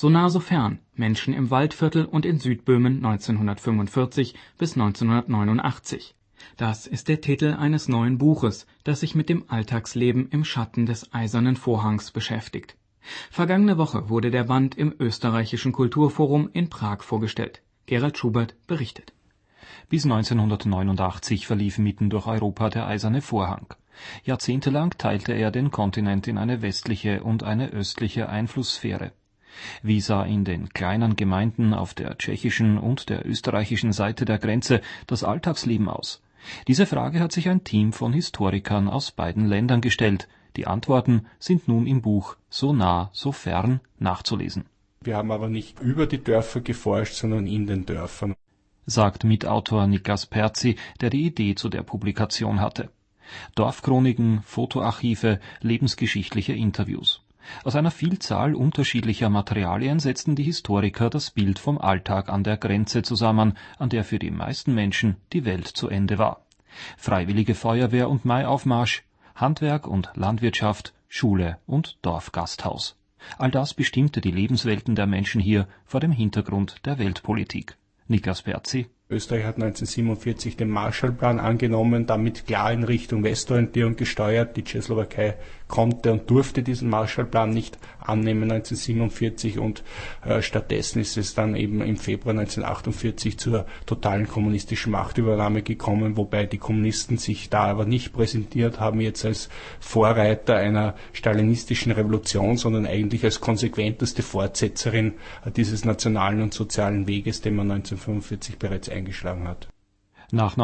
So nah, so fern. Menschen im Waldviertel und in Südböhmen 1945 bis 1989. Das ist der Titel eines neuen Buches, das sich mit dem Alltagsleben im Schatten des Eisernen Vorhangs beschäftigt. Vergangene Woche wurde der Band im Österreichischen Kulturforum in Prag vorgestellt. Gerald Schubert berichtet. Bis 1989 verlief mitten durch Europa der Eiserne Vorhang. Jahrzehntelang teilte er den Kontinent in eine westliche und eine östliche Einflusssphäre. Wie sah in den kleinen Gemeinden auf der tschechischen und der österreichischen Seite der Grenze das Alltagsleben aus? Diese Frage hat sich ein Team von Historikern aus beiden Ländern gestellt. Die Antworten sind nun im Buch So nah, so fern nachzulesen. Wir haben aber nicht über die Dörfer geforscht, sondern in den Dörfern, sagt Mitautor Niklas Perzi, der die Idee zu der Publikation hatte. Dorfchroniken, Fotoarchive, lebensgeschichtliche Interviews. Aus einer Vielzahl unterschiedlicher Materialien setzten die Historiker das Bild vom Alltag an der Grenze zusammen, an der für die meisten Menschen die Welt zu Ende war. Freiwillige Feuerwehr und Maiaufmarsch, Handwerk und Landwirtschaft, Schule und Dorfgasthaus. All das bestimmte die Lebenswelten der Menschen hier vor dem Hintergrund der Weltpolitik. Niklas Perzi. Österreich hat 1947 den Marshallplan angenommen, damit klar in Richtung Westorientierung gesteuert. Die Tschechoslowakei konnte und durfte diesen Marshallplan nicht annehmen 1947 und stattdessen ist es dann eben im Februar 1948 zur totalen kommunistischen Machtübernahme gekommen, wobei die Kommunisten sich da aber nicht präsentiert haben jetzt als Vorreiter einer stalinistischen Revolution, sondern eigentlich als konsequenteste Fortsetzerin dieses nationalen und sozialen Weges, den man 1945 bereits eingeschlagen hat. Nach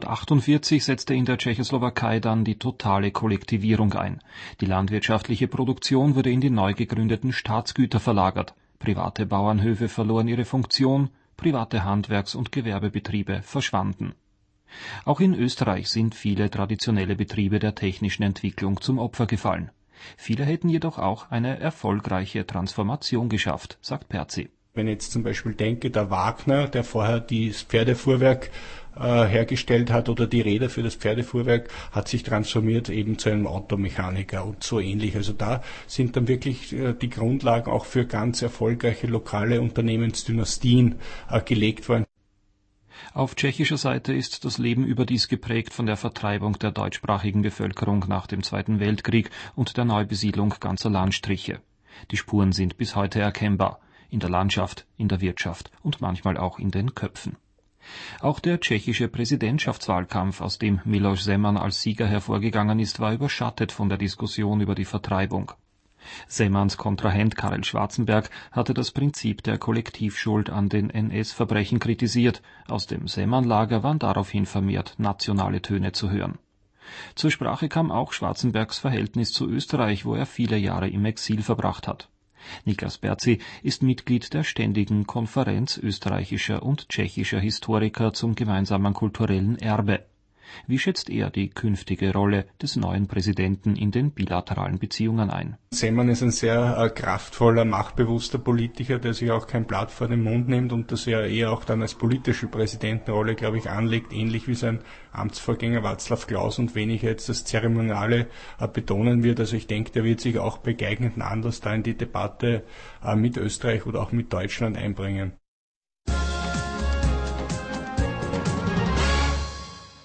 1948 setzte in der Tschechoslowakei dann die totale Kollektivierung ein. Die landwirtschaftliche Produktion wurde in die neu gegründeten Staatsgüter verlagert. Private Bauernhöfe verloren ihre Funktion, private Handwerks- und Gewerbebetriebe verschwanden. Auch in Österreich sind viele traditionelle Betriebe der technischen Entwicklung zum Opfer gefallen. Viele hätten jedoch auch eine erfolgreiche Transformation geschafft, sagt Perzi. Wenn ich jetzt zum Beispiel denke, der Wagner, der vorher das Pferdefuhrwerk hergestellt hat oder die Räder für das Pferdefuhrwerk, hat sich transformiert eben zu einem Automechaniker und so ähnlich. Also da sind dann wirklich die Grundlagen auch für ganz erfolgreiche lokale Unternehmensdynastien gelegt worden. Auf tschechischer Seite ist das Leben überdies geprägt von der Vertreibung der deutschsprachigen Bevölkerung nach dem Zweiten Weltkrieg und der Neubesiedlung ganzer Landstriche. Die Spuren sind bis heute erkennbar. In der Landschaft, in der Wirtschaft und manchmal auch in den Köpfen. Auch der tschechische Präsidentschaftswahlkampf, aus dem Miloš Zeman als Sieger hervorgegangen ist, war überschattet von der Diskussion über die Vertreibung. Zemans Kontrahent Karel Schwarzenberg hatte das Prinzip der Kollektivschuld an den NS-Verbrechen kritisiert. Aus dem Zeman-Lager waren daraufhin vermehrt nationale Töne zu hören. Zur Sprache kam auch Schwarzenbergs Verhältnis zu Österreich, wo er viele Jahre im Exil verbracht hat. Niklas Perzi ist Mitglied der Ständigen Konferenz österreichischer und tschechischer Historiker zum gemeinsamen kulturellen Erbe. Wie schätzt er die künftige Rolle des neuen Präsidenten in den bilateralen Beziehungen ein? Zeman ist ein sehr kraftvoller, machtbewusster Politiker, der sich auch kein Blatt vor den Mund nimmt und das er eher auch dann als politische Präsidentenrolle, glaube ich, anlegt, ähnlich wie sein Amtsvorgänger Václav Klaus und weniger jetzt das Zeremoniale betonen wird. Also ich denke, der wird sich auch bei geeigneten Anlass da in die Debatte mit Österreich oder auch mit Deutschland einbringen.